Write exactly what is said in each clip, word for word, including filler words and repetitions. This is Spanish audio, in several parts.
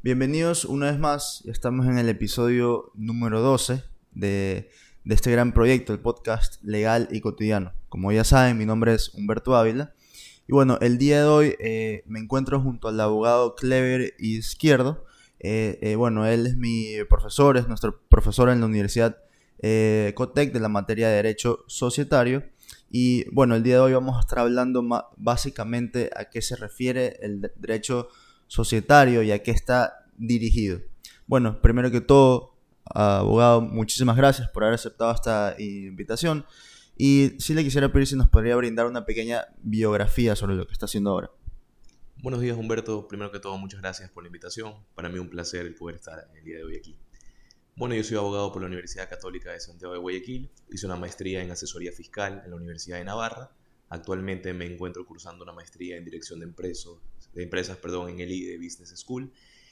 Bienvenidos una vez más, estamos en el episodio número doce de, de este gran proyecto, el podcast Legal y Cotidiano. Como ya saben, mi nombre es Humberto Ávila y bueno, el día de hoy eh, me encuentro junto al abogado Clever Izquierdo. Eh, eh, bueno, él es mi profesor, es nuestro profesor en la Universidad eh, Cotec de la materia de Derecho Societario. Y bueno, el día de hoy vamos a estar hablando ma- básicamente a qué se refiere el de- derecho societario y a qué está dirigido. Bueno, primero que todo, abogado, muchísimas gracias por haber aceptado esta invitación. Y sí le quisiera pedir si nos podría brindar una pequeña biografía sobre lo que está haciendo ahora. Buenos días, Humberto. Primero que todo, muchas gracias por la invitación. Para mí es un placer el poder estar el día de hoy aquí. Bueno, yo soy abogado por la Universidad Católica de Santiago de Guayaquil. Hice una maestría en asesoría fiscal en la Universidad de Navarra. Actualmente me encuentro cursando una maestría en dirección de, empresos, de empresas perdón, en el I D E Business School.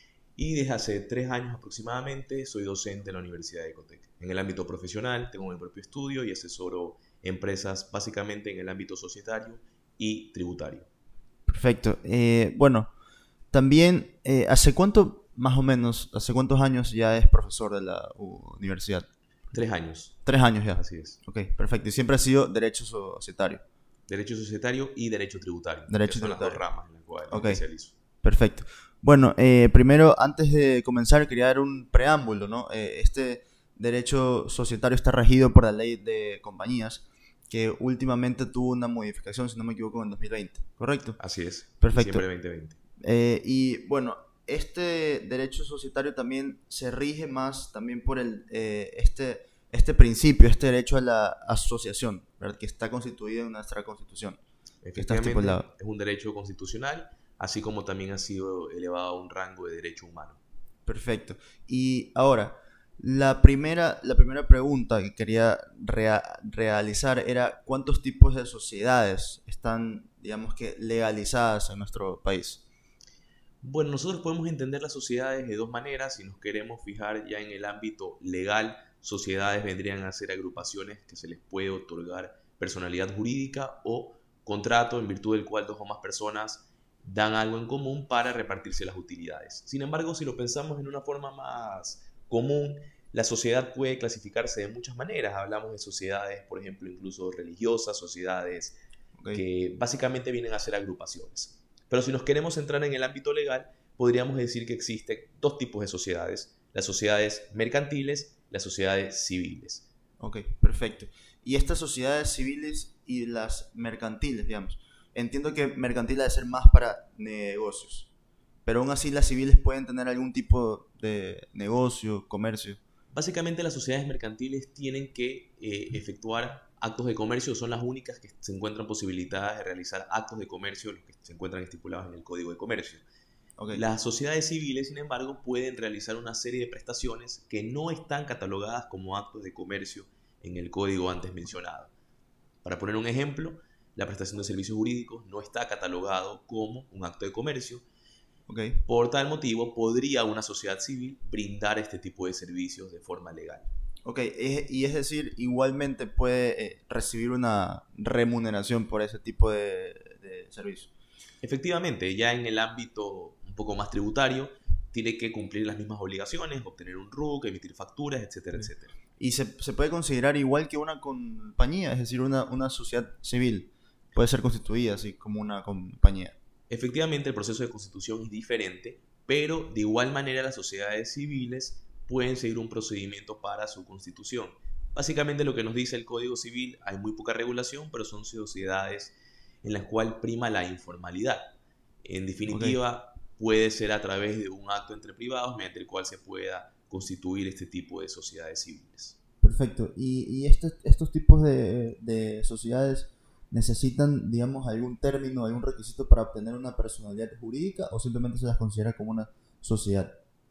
Y desde hace tres años aproximadamente soy docente en la Universidad de Ecotec. En el ámbito profesional tengo mi propio estudio y asesoro empresas básicamente en el ámbito societario y tributario. Perfecto. Eh, bueno, también, eh, ¿hace cuánto, más o menos, hace cuántos años ya es profesor de la u- universidad? Tres años, Tres años ya. así es. Ok, perfecto. Y siempre ha sido derecho societario. Derecho societario y derecho tributario, que Derecho son las dos tributario. ramas en las cuales me Ok, especializo. perfecto. Bueno, eh, primero, antes de comenzar, quería dar un preámbulo, ¿no? Eh, este derecho societario está regido por la ley de compañías, que últimamente tuvo una modificación, si no me equivoco, en dos mil veinte, ¿correcto? Así es, Perfecto. diciembre de dos mil veinte. Eh, y bueno, este derecho societario también se rige más también por el, eh, este, este principio, este derecho a la asociación, ¿verdad? Que está constituido en nuestra Constitución, que está Efectivamente, estipulado. es un derecho constitucional, así como también ha sido elevado a un rango de derecho humano. Perfecto. Y ahora, la primera, la primera pregunta que quería rea- realizar era ¿cuántos tipos de sociedades están, digamos que, legalizadas en nuestro país? Bueno, nosotros podemos entender las sociedades de dos maneras. Si nos queremos fijar ya en el ámbito legal, sociedades vendrían a ser agrupaciones que se les puede otorgar personalidad jurídica o contrato en virtud del cual dos o más personas dan algo en común para repartirse las utilidades. Sin embargo, si lo pensamos en una forma más común, la sociedad puede clasificarse de muchas maneras. Hablamos de sociedades, por ejemplo, incluso religiosas, sociedades ¿Ok? que básicamente vienen a ser agrupaciones. Pero si nos queremos centrar en el ámbito legal, podríamos decir que existen dos tipos de sociedades: las sociedades mercantiles y las sociedades civiles. Ok, perfecto. Y estas sociedades civiles y las mercantiles, digamos. Entiendo que mercantil ha de ser más para negocios, pero aún así las civiles pueden tener algún tipo de negocio, comercio. Básicamente las sociedades mercantiles tienen que eh, efectuar actos de comercio, son las únicas que se encuentran posibilitadas de realizar actos de comercio, los que se encuentran estipulados en el Código de Comercio. Ok, Las sociedades civiles, sin embargo, pueden realizar una serie de prestaciones que no están catalogadas como actos de comercio en el código antes mencionado. Para poner un ejemplo, la prestación de servicios jurídicos no está catalogado como un acto de comercio. ok. Por tal motivo, podría una sociedad civil brindar este tipo de servicios de forma legal. Ok, es- y es decir, igualmente puede eh, recibir una remuneración por ese tipo de, de servicio. Efectivamente, ya en el ámbito un poco más tributario, tiene que cumplir las mismas obligaciones, obtener un R U C, emitir facturas, etcétera, Ok. etcétera. Y se, se puede considerar igual que una compañía, es decir, una, una sociedad civil puede ser constituida así como una compañía. Efectivamente, el proceso de constitución es diferente, pero de igual manera las sociedades civiles pueden seguir un procedimiento para su constitución. Básicamente lo que nos dice el Código Civil, hay muy poca regulación, pero son sociedades en las cuales prima la informalidad. En Ok, definitiva, puede ser a través de un acto entre privados mediante el cual se pueda constituir este tipo de sociedades civiles. perfecto. ¿Y, y estos, estos tipos de, de sociedades necesitan, digamos, algún término, algún requisito para obtener una personalidad jurídica o simplemente se las considera como una sociedad?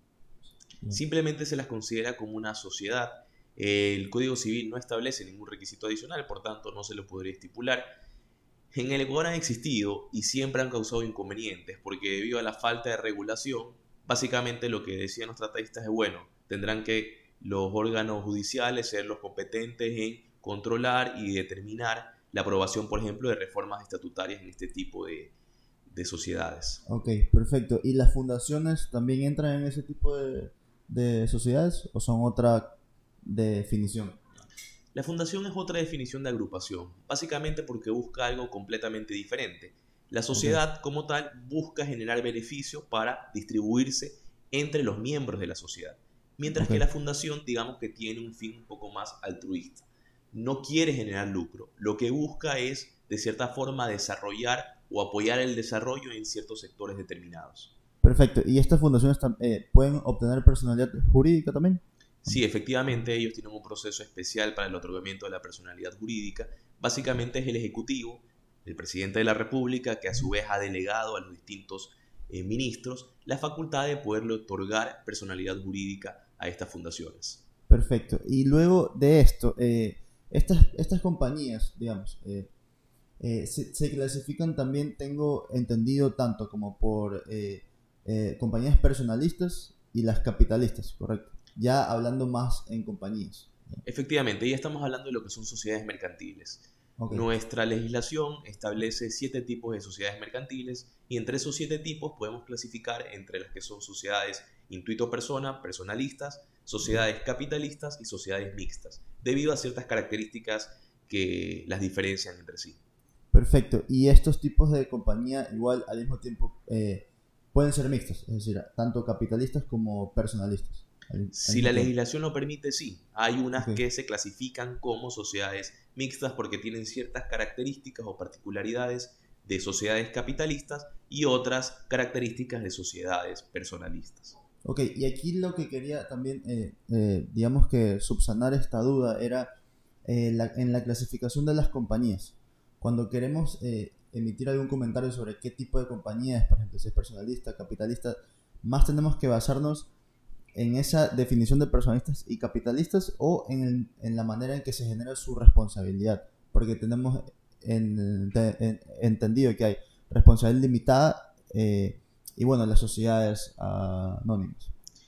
Simplemente se las considera como una sociedad. El Código Civil no establece ningún requisito adicional, por tanto no se lo podría estipular. En el Ecuador han existido y siempre han causado inconvenientes porque debido a la falta de regulación, básicamente lo que decían los tratatistas es bueno, tendrán que los órganos judiciales ser los competentes en controlar y determinar la aprobación, por ejemplo, de reformas estatutarias en este tipo de, de sociedades. Ok, perfecto. ¿Y las fundaciones también entran en ese tipo de, de sociedades o son otra definición? La fundación es otra definición de agrupación, básicamente porque busca algo completamente diferente. La Ok, sociedad como tal busca generar beneficios para distribuirse entre los miembros de la sociedad, mientras ok. que la fundación digamos que tiene un fin un poco más altruista. No quiere generar lucro, lo que busca es de cierta forma desarrollar o apoyar el desarrollo en ciertos sectores determinados. Perfecto. ¿Y estas fundaciones tam- eh, pueden obtener personalidad jurídica también? Sí, efectivamente, ellos tienen un proceso especial para el otorgamiento de la personalidad jurídica. Básicamente es el Ejecutivo, el presidente de la República, que a su vez ha delegado a los distintos eh, ministros la facultad de poderle otorgar personalidad jurídica a estas fundaciones. Perfecto. Y luego de esto, eh, estas, estas compañías, digamos, eh, eh, se, se clasifican también, tengo entendido, tanto como por eh, eh, compañías personalistas y las capitalistas, correcto. Ya hablando más en compañías. Efectivamente, ya estamos hablando de lo que son sociedades mercantiles. Ok, Nuestra legislación establece siete tipos de sociedades mercantiles y entre esos siete tipos podemos clasificar entre las que son sociedades intuito persona, personalistas, ok. sociedades capitalistas y sociedades mixtas, debido a ciertas características que las diferencian entre sí. Perfecto. Y estos tipos de compañía igual al mismo tiempo eh, pueden ser mixtos, es decir, tanto capitalistas como personalistas al, al Si mismo la tiempo. legislación lo permite, sí. Hay Ok, unas que se clasifican como sociedades mixtas porque tienen ciertas características o particularidades de sociedades capitalistas y otras características de sociedades personalistas. ok. Y aquí lo que quería también, eh, eh, digamos que subsanar esta duda era eh, la- en la clasificación de las compañías. Cuando queremos eh, emitir algún comentario sobre qué tipo de compañía es, por ejemplo, si es personalista, capitalista, más tenemos que basarnos en esa definición de personalistas y capitalistas o en, el- en la manera en que se genera su responsabilidad. Porque tenemos en- de- en- entendido que hay responsabilidad limitada eh, y bueno, las sociedades ah, anónimas.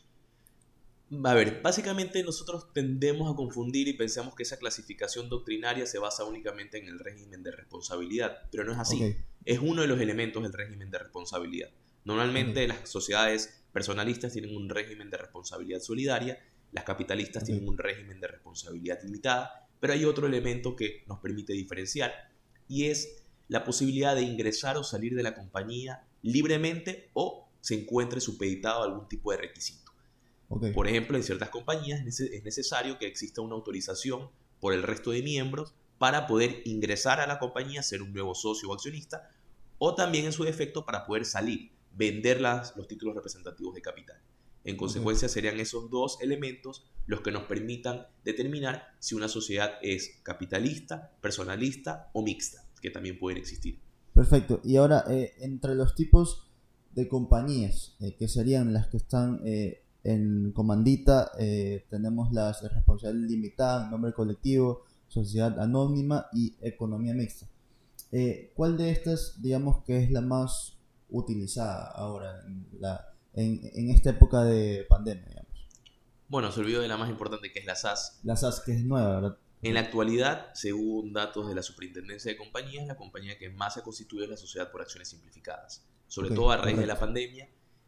A ver, básicamente nosotros tendemos a confundir y pensamos que esa clasificación doctrinaria se basa únicamente en el régimen de responsabilidad, pero no es Ok, así. Es uno de los elementos del régimen de responsabilidad. ok, Normalmente las sociedades personalistas tienen un régimen de responsabilidad solidaria, las capitalistas ok. tienen un régimen de responsabilidad limitada, pero hay otro elemento que nos permite diferenciar y es la posibilidad de ingresar o salir de la compañía libremente o se encuentre supeditado a algún tipo de requisito. Ok, Por ejemplo, en ciertas compañías es necesario que exista una autorización por el resto de miembros para poder ingresar a la compañía, ser un nuevo socio o accionista, o también en su defecto para poder salir, vender las, los títulos representativos de capital. En ok. consecuencia, serían esos dos elementos los que nos permitan determinar si una sociedad es capitalista, personalista o mixta, que también pueden existir. Perfecto. Y ahora, eh, entre los tipos de compañías, eh, que serían las que están eh, en comandita, eh, tenemos las de responsabilidad limitada, nombre colectivo, sociedad anónima y economía mixta. Eh, ¿cuál de estas, digamos, que es la más utilizada ahora en, la, en, en esta época de pandemia, digamos? Bueno, se olvidó de la más importante que es la S A S. La S A S, que es nueva, ¿verdad? En la Correcto. actualidad, según datos de la Superintendencia de Compañías, la compañía que más se constituye es la Sociedad por Acciones Simplificadas, sobre Ok, todo a raíz de la correcto. pandemia.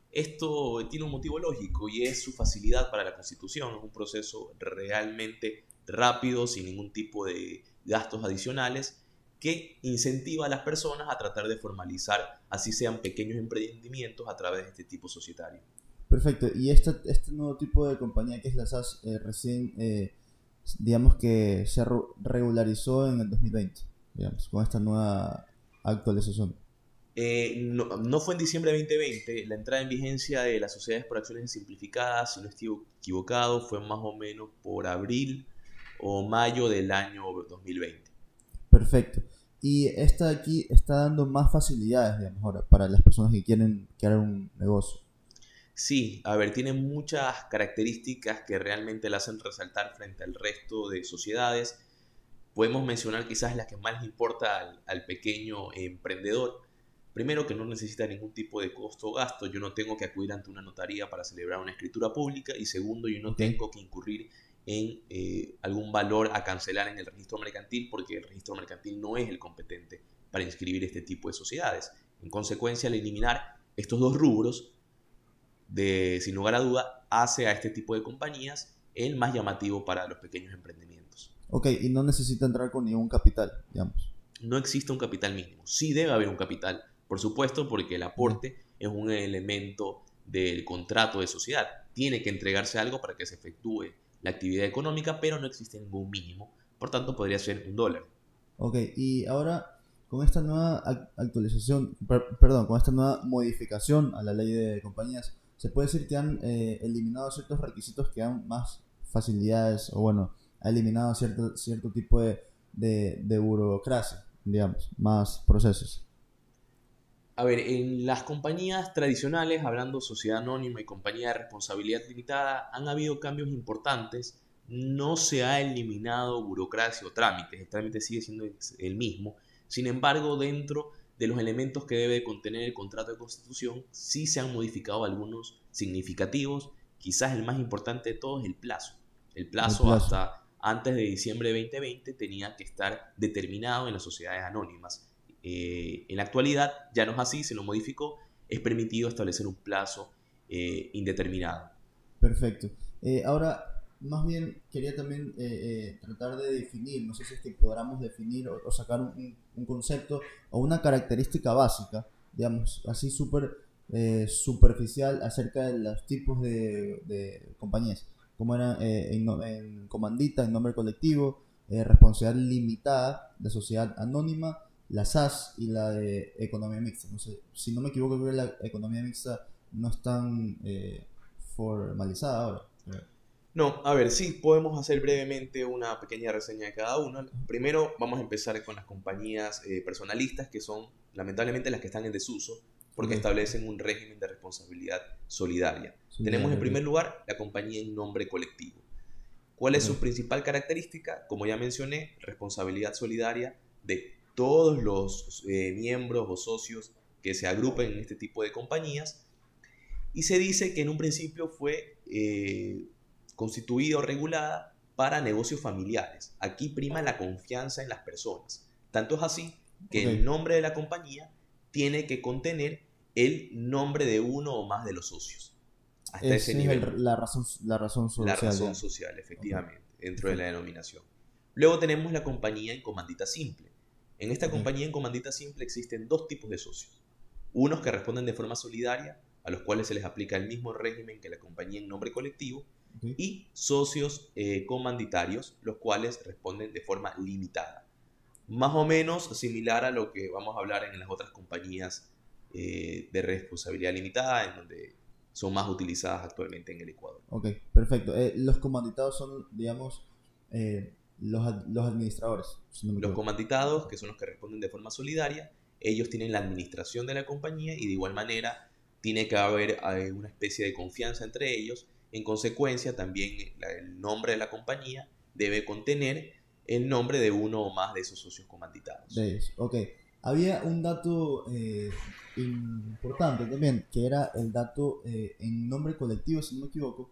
Esto tiene un motivo lógico y es su facilidad para la constitución. Es un proceso realmente rápido, sin ningún tipo de gastos adicionales, que incentiva a las personas a tratar de formalizar, así sean pequeños emprendimientos, a través de este tipo societario. Perfecto. Y este, este nuevo tipo de compañía que es la S A S eh, recién, eh, digamos que se ru- regularizó en el dos mil veinte, digamos, con esta nueva actualización. Eh, no, no fue en diciembre de dos mil veinte, la entrada en vigencia de las sociedades por acciones simplificadas, si no estoy equivocado, fue más o menos por abril o mayo del año dos mil veinte. Perfecto. Y esta de aquí está dando más facilidades, digamos, ahora, para las personas que quieren crear un negocio. Sí, a ver, tiene muchas características que realmente la hacen resaltar frente al resto de sociedades. Podemos mencionar quizás las que más le importa al, al pequeño emprendedor. Primero, que no necesita ningún tipo de costo o gasto. Yo no tengo que acudir ante una notaría para celebrar una escritura pública. Y segundo, yo no Ok, tengo que incurrir en eh, algún valor a cancelar en el registro mercantil porque el registro mercantil no es el competente para inscribir este tipo de sociedades. En consecuencia, al eliminar estos dos rubros, de, sin lugar a duda, hace a este tipo de compañías el más llamativo para los pequeños emprendimientos. Ok, y no necesita entrar con ningún capital, digamos. No existe un capital mínimo. Sí debe haber un capital, por supuesto, porque el aporte mm. es un elemento del contrato de sociedad. Tiene que entregarse algo para que se efectúe la actividad económica, pero no existe ningún mínimo. Por tanto, podría ser un dólar. Ok, y ahora con esta nueva actualización, per, perdón, con esta nueva modificación a la ley de compañías, se puede decir que han eh, eliminado ciertos requisitos que dan más facilidades, o bueno, ha eliminado cierto, cierto tipo de, de, de burocracia, digamos, más procesos. A ver, en las compañías tradicionales, hablando sociedad anónima y compañía de responsabilidad limitada, han habido cambios importantes. No se ha eliminado burocracia o trámites, el trámite sigue siendo el mismo. Sin embargo, dentro de los elementos que debe contener el contrato de constitución, sí se han modificado algunos significativos. Quizás el más importante de todos es el plazo. El plazo, el plazo. hasta antes de diciembre de veinte veinte tenía que estar determinado en las sociedades anónimas. Eh, en la actualidad ya no es así, se lo modificó, es permitido establecer un plazo eh, indeterminado. Perfecto. Eh, ahora, más bien quería también eh, eh, tratar de definir, no sé si es que podamos definir o, o sacar un, un concepto o una característica básica, digamos, así súper eh, superficial acerca de los tipos de, de compañías, como eran eh, en, en comandita, en nombre colectivo, eh, responsabilidad limitada, de sociedad anónima, la S A S y la de economía mixta. No sé, si no me equivoco, creo que la economía mixta no es tan eh, formalizada ahora. No, a ver, sí, podemos hacer brevemente una pequeña reseña de cada uno. Primero vamos a empezar con las compañías eh, personalistas, que son lamentablemente las que están en desuso, porque okay. establecen un régimen de responsabilidad solidaria. Sí, Tenemos en primer lugar la compañía en nombre colectivo. ¿Cuál es okay. su principal característica? Como ya mencioné, responsabilidad solidaria de todos los eh, miembros o socios que se agrupen en este tipo de compañías, y se dice que en un principio fue eh, constituida o regulada para negocios familiares. Aquí prima la confianza en las personas. Tanto es así que okay. el nombre de la compañía tiene que contener el nombre de uno o más de los socios. Hasta ese, ese nivel. Es el, la, razón, la razón social. La razón social, efectivamente, okay. dentro okay. de la denominación. Luego tenemos la compañía en comandita simple. En esta okay. compañía en comandita simple existen dos tipos de socios. Unos que responden de forma solidaria, a los cuales se les aplica el mismo régimen que la compañía en nombre colectivo, okay. y socios eh, comanditarios, los cuales responden de forma limitada. Más o menos similar a lo que vamos a hablar en las otras compañías eh, de responsabilidad limitada, en donde son más utilizadas actualmente en el Ecuador. Ok, perfecto. Eh, los comanditados son, digamos, eh, los, ad, los administradores. Si no los comanditados, que son los que responden de forma solidaria, ellos tienen la administración de la compañía y de igual manera tiene que haber eh, una especie de confianza entre ellos. En consecuencia, también la, el nombre de la compañía debe contener el nombre de uno o más de esos socios comanditados. De ellos, ok. Había un dato eh, importante también, que era el dato eh, en nombre colectivo, si no me equivoco,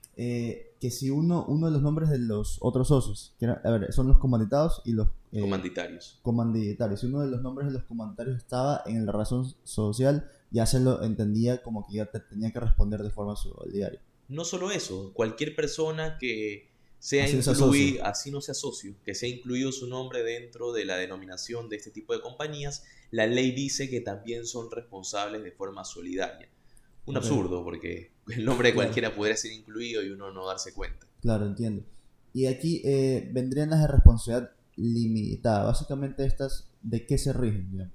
eh, que si uno, uno de los nombres de los otros socios, que era, a ver, son los comanditados y los... Eh, comanditarios. Comanditarios. Si uno de los nombres de los comanditarios estaba en la razón social, ya se lo entendía como que ya te tenía que responder de forma solidaria. No solo eso, cualquier persona que sea incluido, así no sea socio, que sea incluido su nombre dentro de la denominación de este tipo de compañías, la ley dice que también son responsables de forma solidaria. Un okay. absurdo, porque el nombre de cualquiera claro. podría ser incluido y uno no darse cuenta. Claro, entiendo. Y aquí eh, vendrían las de responsabilidad limitada. Básicamente estas, ¿de qué se rigen, digamos?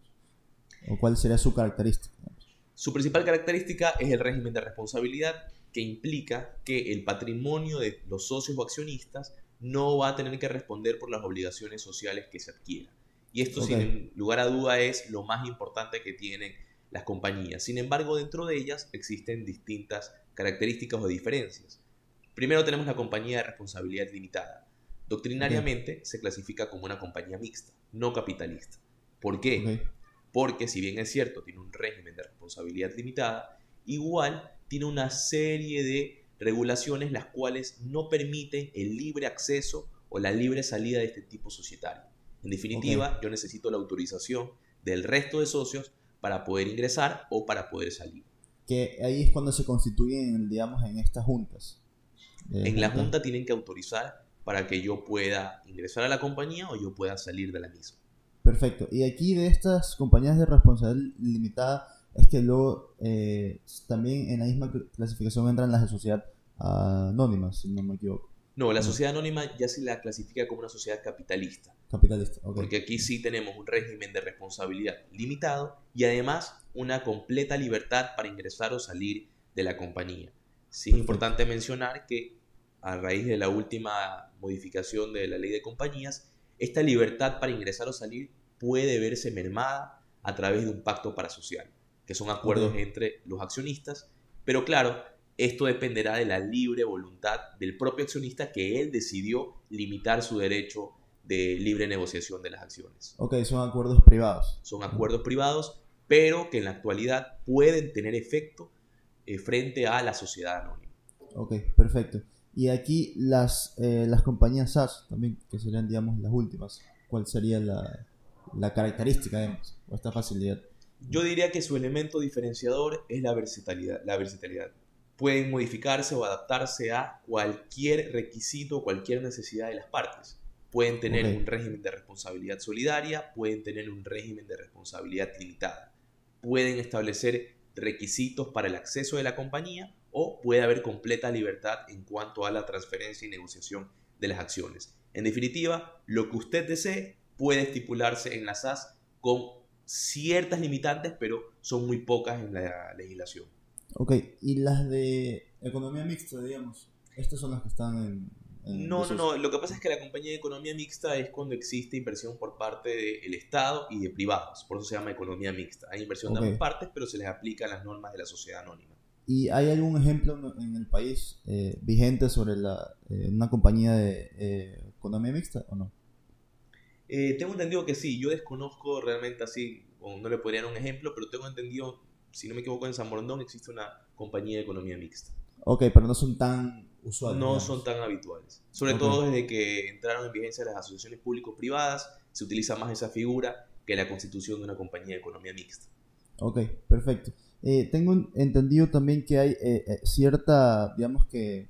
¿O cuál sería su característica? Digamos? Su principal característica es el régimen de responsabilidad, que implica que el patrimonio de los socios o accionistas no va a tener que responder por las obligaciones sociales que se adquieran. Y esto, okay. sin lugar a duda, es lo más importante que tienen las compañías. Sin embargo, dentro de ellas existen distintas características o diferencias. Primero tenemos la compañía de responsabilidad limitada. Doctrinariamente okay. se clasifica como una compañía mixta, no capitalista. ¿Por qué? Okay. Porque si bien es cierto, tiene un régimen de responsabilidad limitada, igual tiene una serie de regulaciones las cuales no permiten el libre acceso o la libre salida de este tipo societario. En definitiva, okay. yo necesito la autorización del resto de socios para poder ingresar o para poder salir. Que ahí es cuando se constituyen, digamos, en estas juntas. Eh, En la juntas. junta tienen que autorizar para que yo pueda ingresar a la compañía o yo pueda salir de la misma. Perfecto. Y aquí de estas compañías de responsabilidad limitada es que luego eh, también en la misma cl- clasificación entran las de sociedad anónima, si no me equivoco. No, la No, sociedad anónima ya se la clasifica como una sociedad capitalista, capitalista, ok. porque aquí sí tenemos un régimen de responsabilidad limitado y además una completa libertad para ingresar o salir de la compañía. Sí es Perfecto. importante mencionar que a raíz de la última modificación de la ley de compañías, esta libertad para ingresar o salir puede verse mermada a través de un pacto parasocial, que son acuerdos Ok. entre los accionistas, pero claro, esto dependerá de la libre voluntad del propio accionista, que él decidió limitar su derecho de libre negociación de las acciones. Ok, son acuerdos privados. Son acuerdos privados, pero que en la actualidad pueden tener efecto eh, frente a la sociedad anónima. Ok, perfecto. Y aquí las, eh, las compañías SaaS también, que serían, digamos, las últimas. ¿Cuál sería la, la característica, digamos, o esta facilidad? Yo diría que su elemento diferenciador es la versatilidad. La versatilidad. Pueden modificarse o adaptarse a cualquier requisito, cualquier necesidad de las partes. Pueden tener Ok. un régimen de responsabilidad solidaria, pueden tener un régimen de responsabilidad limitada. Pueden establecer requisitos para el acceso de la compañía o puede haber completa libertad en cuanto a la transferencia y negociación de las acciones. En definitiva, lo que usted desee puede estipularse en la SaaS con ciertas limitantes, pero son muy pocas en la legislación. Ok, y las de economía mixta, digamos, estas son las que están en, en No, no, desuso. no. Lo que pasa es que la compañía de economía mixta es cuando existe inversión por parte del Estado y de privados. Por eso se llama economía mixta. Hay inversión de Ok. ambas partes, pero se les aplican las normas de la sociedad anónima. ¿Y hay algún ejemplo en en el país eh, vigente sobre la, eh, una compañía de eh, economía mixta o no? Eh, tengo entendido que sí. Yo desconozco realmente así, o no le podría dar un ejemplo, pero tengo entendido, si no me equivoco, en San Borondón existe una compañía de economía mixta. Ok, pero no son tan usuales, No son digamos. tan habituales. Sobre Ok, todo desde que entraron en vigencia las asociaciones público-privadas, se utiliza más esa figura que la constitución de una compañía de economía mixta. ok, perfecto. Eh, tengo en- entendido también que hay eh, eh, cierta, digamos que,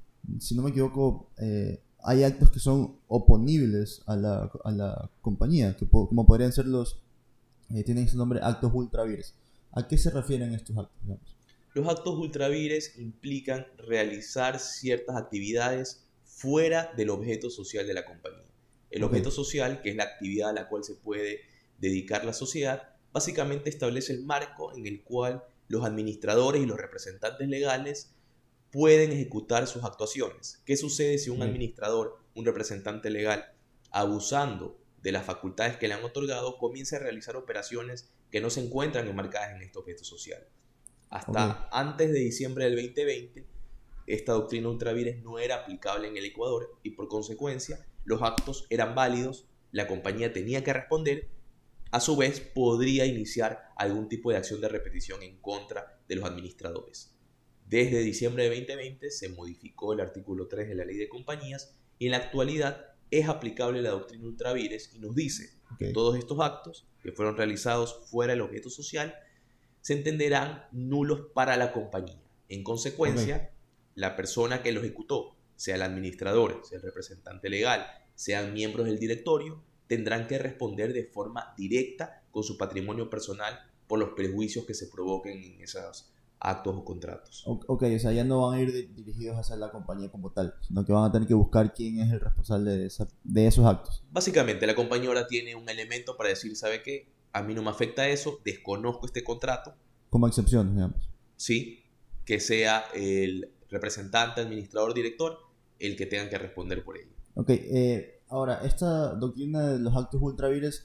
si no me equivoco, eh, hay actos que son oponibles a la, a la compañía, que po- como podrían ser los, eh, tienen ese nombre, actos ultra vires. ¿A qué se refieren estos actos, digamos? Los actos ultravires implican realizar ciertas actividades fuera del objeto social de la compañía. El Ok, objeto social, que es la actividad a la cual se puede dedicar la sociedad, básicamente establece el marco en el cual los administradores y los representantes legales pueden ejecutar sus actuaciones. ¿Qué sucede si un ok, administrador, un representante legal, abusando de las facultades que le han otorgado, comienza a realizar operaciones que no se encuentran enmarcadas en este objeto social? ok, Hasta antes de diciembre del veinte veinte, esta doctrina ultravires no era aplicable en el Ecuador y por consecuencia los actos eran válidos, la compañía tenía que responder, a su vez podría iniciar algún tipo de acción de repetición en contra de los administradores. Desde diciembre de veinte veinte se modificó el artículo tres de la ley de compañías y en la actualidad es aplicable la doctrina ultravires y nos dice que ok, todos estos actos que fueron realizados fuera del objeto social se entenderán nulos para la compañía. En ok. consecuencia, la persona que lo ejecutó, sea el administrador, sea el representante legal, sean miembros del directorio, tendrán que responder de forma directa con su patrimonio personal por los perjuicios que se provoquen en esos actos o contratos. O- Ok, o sea, ya no van a ir di- dirigidos hacia la compañía como tal, sino que van a tener que buscar quién es el responsable de, esa, de esos actos, Básicamente, la compañía ahora tiene un elemento para decir, ¿sabe qué? A mí no me afecta eso, desconozco este contrato, como excepciones, digamos. ¿sí? Que sea el representante, administrador, director, el que tenga que responder por ello. Ok, eh, ahora, esta doctrina de los actos ultravires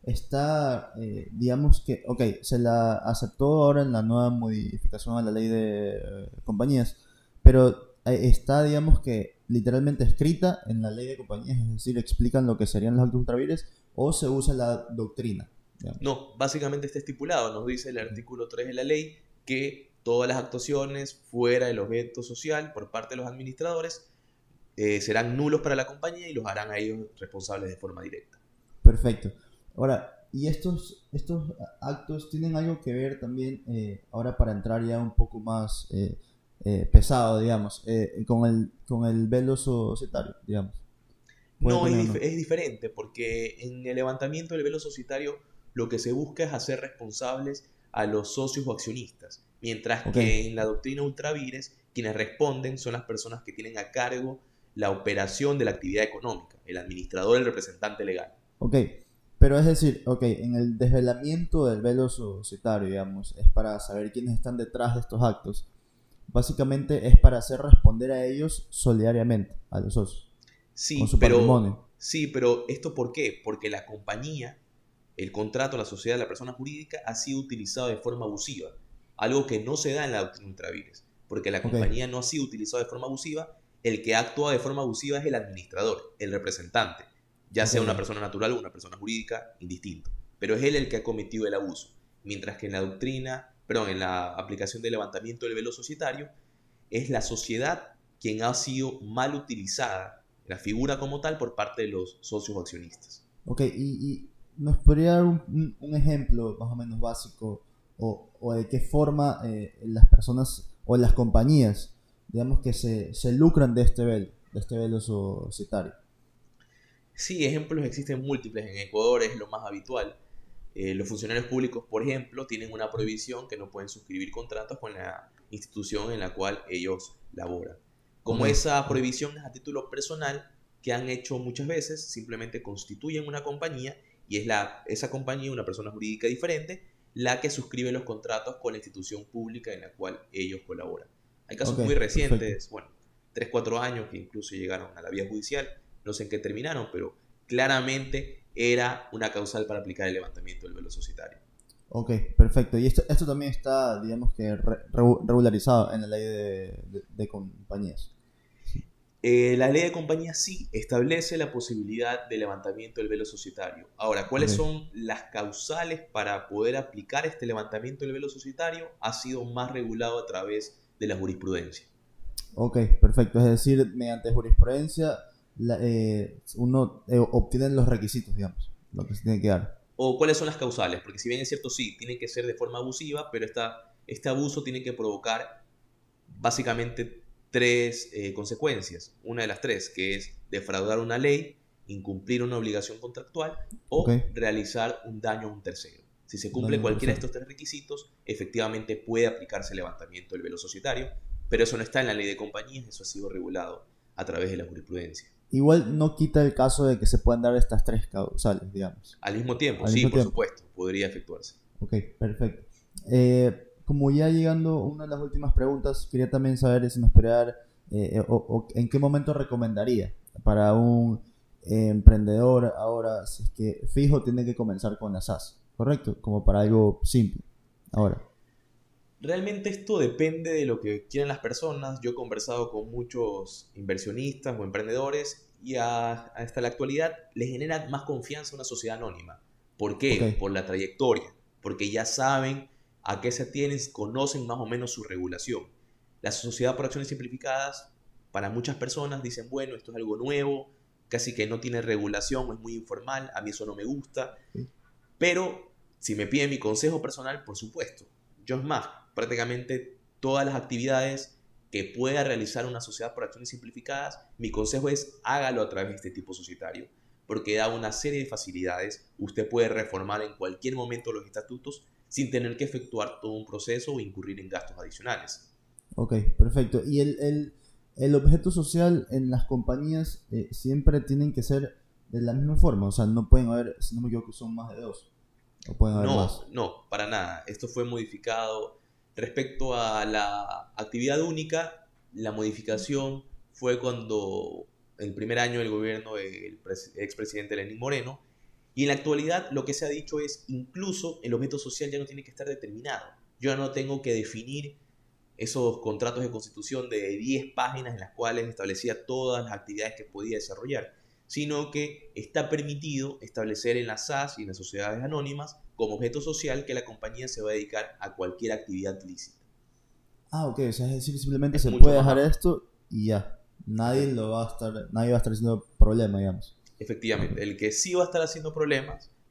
está, eh, digamos que, ok, se la aceptó ahora en la nueva modificación a la ley de eh, compañías, pero eh, está, digamos que, literalmente escrita en la ley de compañías, es decir, explican lo que serían los actos ultravires, o se usa la doctrina, digamos. No, básicamente está estipulado, nos dice el artículo tres de la ley, que todas las actuaciones fuera del objeto social por parte de los administradores eh, serán nulos para la compañía y los harán a ellos responsables de forma directa. Perfecto. Ahora, y estos, estos actos tienen algo que ver también, eh, ahora para entrar ya un poco más eh, eh, pesado, digamos, eh, con el, con el velo societario, digamos. ¿Puede No, es, también o dif- no? es diferente porque en el levantamiento del velo societario lo que se busca es hacer responsables a los socios o accionistas, mientras Ok, que en la doctrina ultravires quienes responden son las personas que tienen a cargo la operación de la actividad económica, el administrador, el representante legal. ok. Pero es decir, ok, en el desvelamiento del velo societario, digamos, es para saber quiénes están detrás de estos actos. Básicamente es para hacer responder a ellos solidariamente, a los socios, con Sí, su pero patrimonio. sí, pero ¿esto por qué? Porque la compañía, el contrato, la sociedad, la persona jurídica ha sido utilizado de forma abusiva, algo que no se da en la doctrina ultravires, porque la Ok, compañía no ha sido utilizada de forma abusiva, el que actúa de forma abusiva es el administrador, el representante, ya ok, sea una ya. persona natural o una persona jurídica, indistinto, pero es él el que ha cometido el abuso, mientras que en la doctrina, perdón, en la aplicación del levantamiento del velo societario, es la sociedad quien ha sido mal utilizada, la figura como tal, por parte de los socios o accionistas. Ok, y, y nos podría dar un, un- un ejemplo más o menos básico o, o de qué forma eh, las personas o las compañías, digamos que se, se lucran de este velo, de este velo societario. Sí, ejemplos existen múltiples. En Ecuador es lo más habitual. Eh, los funcionarios públicos, por ejemplo, tienen una prohibición que no pueden suscribir contratos con la institución en la cual ellos laboran. Ok, Como esa prohibición es a título personal, que han hecho muchas veces, simplemente constituyen una compañía y es la, esa compañía, una persona jurídica diferente, la que suscribe los contratos con la institución pública en la cual ellos colaboran. Hay ok, casos muy perfecto. recientes, bueno, tres cuatro años que incluso llegaron a la vía judicial, no sé en qué terminaron, pero claramente era una causal para aplicar el levantamiento del velo societario. Ok, perfecto. Y esto, esto también está, digamos que re- regu- regularizado en la ley de, de- de compañías. Sí. Eh, la ley de compañía sí establece la posibilidad de levantamiento del velo societario. Ahora, Ok, ¿cuáles son las causales para poder aplicar este levantamiento del velo societario? Ha sido más regulado a través de la jurisprudencia. ok, perfecto. Es decir, mediante jurisprudencia la- eh, uno eh, obtiene los requisitos, digamos, lo que se tiene que dar. ¿O cuáles son las causales? Porque si bien es cierto, sí, tiene que ser de forma abusiva, pero esta, este abuso tiene que provocar básicamente tres eh, consecuencias. Una de las tres, que es defraudar una ley, incumplir una obligación contractual Ok, o realizar un daño a un tercero. Si se no cumple ningún cualquiera de tercero. estos tres requisitos, efectivamente puede aplicarse el levantamiento del velo societario, pero eso no está en la ley de compañías, eso ha sido regulado a través de la jurisprudencia. Igual no quita el caso de que se puedan dar estas tres causales, digamos, Al mismo tiempo, al sí, mismo por tiempo. supuesto, podría efectuarse. Ok, perfecto. Eh, como ya llegando a una de las últimas preguntas, quería también saber si nos podría dar eh, o, o en qué momento recomendaría para un eh, emprendedor ahora, si es que fijo tiene que comenzar con las S A S, ¿correcto? Como para algo simple. Ahora, Realmente esto depende de lo que quieran las personas. Yo he conversado con muchos inversionistas o emprendedores y a- hasta la actualidad les genera más confianza una sociedad anónima. ¿Por ok, qué? Por la trayectoria, porque ya saben a qué se atienen, conocen más o menos su regulación. La sociedad por acciones simplificadas, para muchas personas dicen, bueno, esto es algo nuevo, casi que no tiene regulación, es muy informal, a mí eso no me gusta. ok, Pero si me piden mi consejo personal, por supuesto. Yo es más, prácticamente todas las actividades que pueda realizar una sociedad por acciones simplificadas, mi consejo es hágalo a través de este tipo societario, porque da una serie de facilidades. Usted puede reformar en cualquier momento los estatutos sin tener que efectuar todo un proceso o incurrir en gastos adicionales. ok, perfecto. Y el, el, el objeto social en las compañías eh, siempre tienen que ser de la misma forma, o sea, no pueden haber, si no me equivoco, son más de dos, o pueden haber No, más. no, para nada. Esto fue modificado respecto a la actividad única. La modificación fue cuando el primer año del gobierno del pres- expresidente Lenín Moreno. Y en la actualidad lo que se ha dicho es incluso el objeto social ya no tiene que estar determinado. Yo ya no tengo que definir esos contratos de constitución de diez páginas en las cuales establecía todas las actividades que podía desarrollar, sino que está permitido establecer en las S A S y en las sociedades anónimas como objeto social que la compañía se va a dedicar a cualquier actividad lícita. Ah, ok, o sea, es decir, simplemente Es se mucho puede más dejar amplio. esto y ya. Nadie Efect- lo va a estar, nadie va a estar haciendo problema, digamos. Ok, Efectivamente, el que sí va a estar haciendo problemas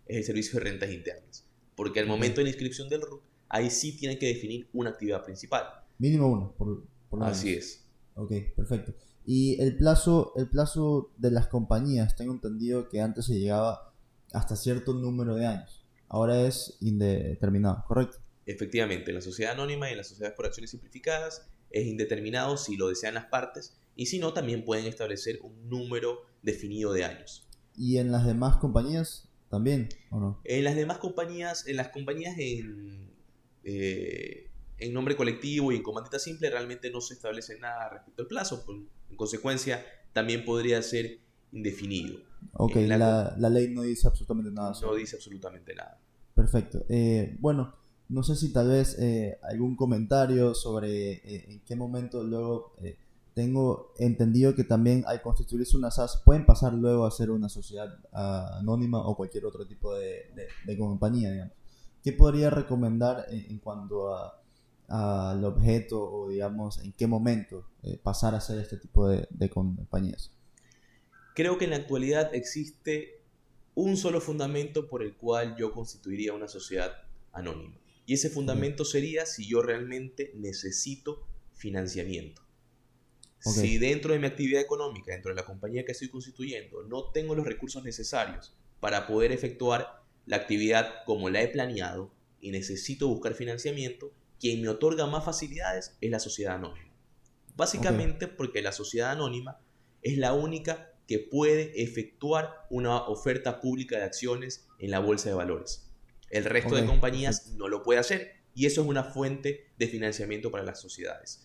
es el servicio de rentas internas. Porque al momento de la inscripción del R U C, ahí sí tienen que definir una actividad principal. Mínimo uno, por, por lo menos. Así es. Ok, perfecto. Y el plazo, el plazo de las compañías, tengo entendido que antes se llegaba hasta cierto número de años. Ahora es indeterminado, ¿correcto? Efectivamente, en la sociedad anónima y en las sociedades por acciones simplificadas es indeterminado si lo desean las partes, y si no, también pueden establecer un número definido de años. ¿Y en las demás compañías también, o no? En las demás compañías, en las compañías en, eh, en nombre colectivo y en comandita simple, realmente no se establece nada respecto al plazo. En consecuencia, también podría ser indefinido. Ok, la, la, la ley no dice absolutamente nada. No sobre. dice absolutamente nada. Perfecto. Eh, bueno, no sé si tal vez eh, algún comentario sobre eh, en qué momento luego... Eh, tengo entendido que también al constituirse una S A S pueden pasar luego a ser una sociedad uh, anónima o cualquier otro tipo de, de, de compañía, digamos. ¿Qué podría recomendar en, en cuanto a, a al objeto o, digamos, en qué momento eh, pasar a ser este tipo de, de compañías? Creo que en la actualidad existe un solo fundamento por el cual yo constituiría una sociedad anónima. Y ese fundamento okay. sería si yo realmente necesito financiamiento. Okay. Si dentro de mi actividad económica, dentro de la compañía que estoy constituyendo, no tengo los recursos necesarios para poder efectuar la actividad como la he planeado y necesito buscar financiamiento, quien me otorga más facilidades es la sociedad anónima. Básicamente okay. porque la sociedad anónima es la única que puede efectuar una oferta pública de acciones en la bolsa de valores. El resto okay. de compañías okay. no lo puede hacer, y eso es una fuente de financiamiento para las sociedades.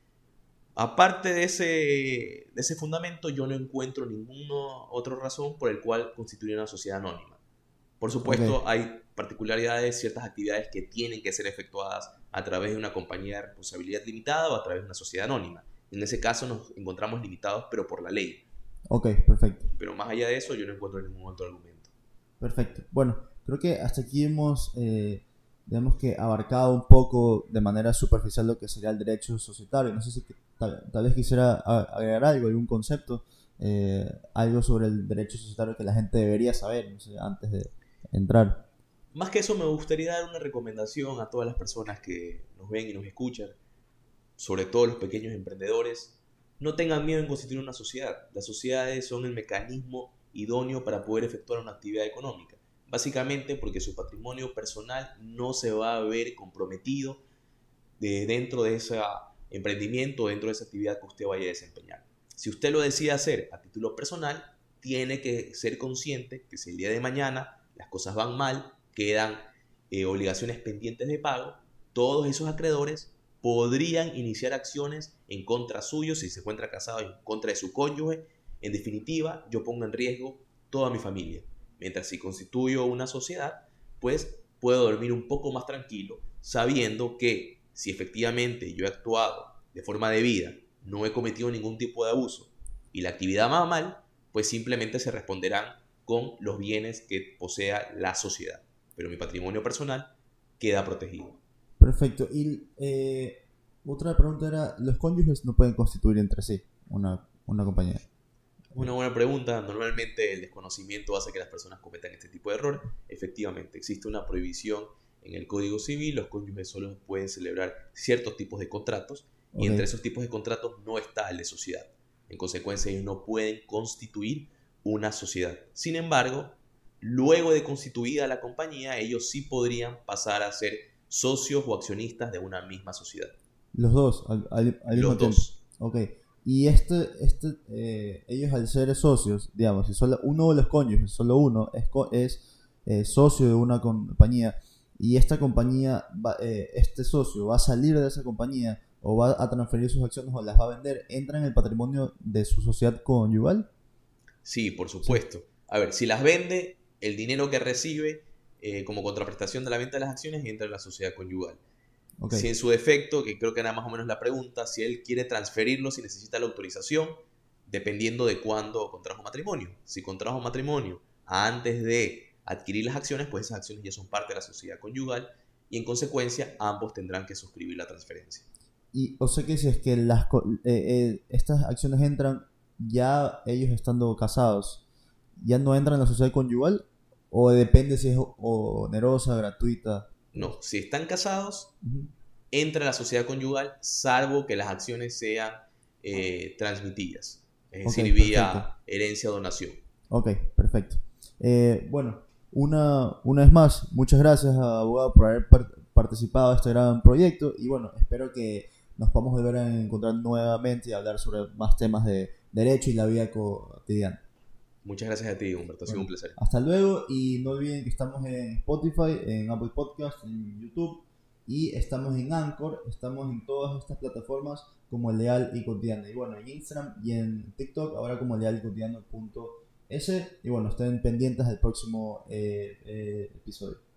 Aparte de ese, de ese fundamento, yo no encuentro ninguna otra razón por el cual constituir una sociedad anónima. Por supuesto, okay. hay particularidades, ciertas actividades que tienen que ser efectuadas a través de una compañía de responsabilidad limitada o a través de una sociedad anónima. En ese caso nos encontramos limitados, pero por la ley. Ok, perfecto. Pero más allá de eso, yo no encuentro ningún otro argumento. Perfecto. Bueno, creo que hasta aquí hemos... Eh... digamos que abarcado un poco de manera superficial lo que sería el derecho societario. No sé si tal, tal vez quisiera agregar algo, algún concepto, eh, algo sobre el derecho societario que la gente debería saber, no sé, antes de entrar. Más que eso, me gustaría dar una recomendación a todas las personas que nos ven y nos escuchan, sobre todo los pequeños emprendedores. No tengan miedo en constituir una sociedad. Las sociedades son el mecanismo idóneo para poder efectuar una actividad económica. Básicamente porque su patrimonio personal no se va a ver comprometido de dentro de ese emprendimiento, dentro de esa actividad que usted vaya a desempeñar. Si usted lo decide hacer a título personal, tiene que ser consciente que si el día de mañana las cosas van mal, quedan eh, obligaciones pendientes de pago, todos esos acreedores podrían iniciar acciones en contra suyo si se encuentra casado, en contra de su cónyuge. En definitiva, yo pongo en riesgo toda mi familia. Mientras si constituyo una sociedad, pues puedo dormir un poco más tranquilo, sabiendo que si efectivamente yo he actuado de forma debida, no he cometido ningún tipo de abuso y la actividad va mal, pues simplemente se responderán con los bienes que posea la sociedad. Pero mi patrimonio personal queda protegido. Perfecto. Y eh, otra pregunta era, ¿los cónyuges no pueden constituir entre sí una, una compañía? Una buena pregunta. Normalmente el desconocimiento hace que las personas cometan este tipo de error. Efectivamente, existe una prohibición en el Código Civil. Los cónyuges solo pueden celebrar ciertos tipos de contratos, okay. y entre esos tipos de contratos no está el de sociedad. En consecuencia, ellos no pueden constituir una sociedad. Sin embargo, luego de constituida la compañía, ellos sí podrían pasar a ser socios o accionistas de una misma sociedad. Los dos, al, al, al mismo Los tiempo. dos. Ok. Y este, este, eh, ellos al ser socios, digamos, si solo uno de los cónyuges, solo uno, es, es eh, socio de una compañía, y esta compañía, va, eh, este socio va a salir de esa compañía o va a transferir sus acciones o las va a vender, ¿entra en el patrimonio de su sociedad conyugal? Sí, por supuesto. Sí. A ver, si las vende, el dinero que recibe eh, como contraprestación de la venta de las acciones entra en la sociedad conyugal. Okay. Si en su defecto, que creo que era más o menos la pregunta, si él quiere transferirlo, si necesita la autorización, dependiendo de cuándo contrajo matrimonio. Si contrajo matrimonio antes de adquirir las acciones, pues esas acciones ya son parte de la sociedad conyugal y en consecuencia ambos tendrán que suscribir la transferencia. Y o sea que si es que las, eh, eh, estas acciones entran ya ellos estando casados, ¿ya no entran en la sociedad conyugal ¿O depende si es o- onerosa, gratuita? No, si están casados, Ujú. entra la sociedad conyugal, salvo que las acciones sean eh, transmitidas, es Ok, decir, perfecto. vía herencia o donación. Ok, perfecto. Eh, bueno, una, una vez más, muchas gracias, abogado, por haber par- participado de este gran proyecto. Y bueno, espero que nos podamos volver a encontrar nuevamente y hablar sobre más temas de derecho y la vida cotidiana. Muchas gracias a ti, Humberto, ha sido un Bueno, placer. hasta luego y no olviden que estamos en Spotify, en Apple Podcast, en YouTube y estamos en Anchor, estamos en todas estas plataformas como Leal y Cotidiano. Y bueno, en Instagram y en TikTok ahora como leal y cotidiano punto es. Y bueno, estén pendientes del próximo eh, eh, episodio.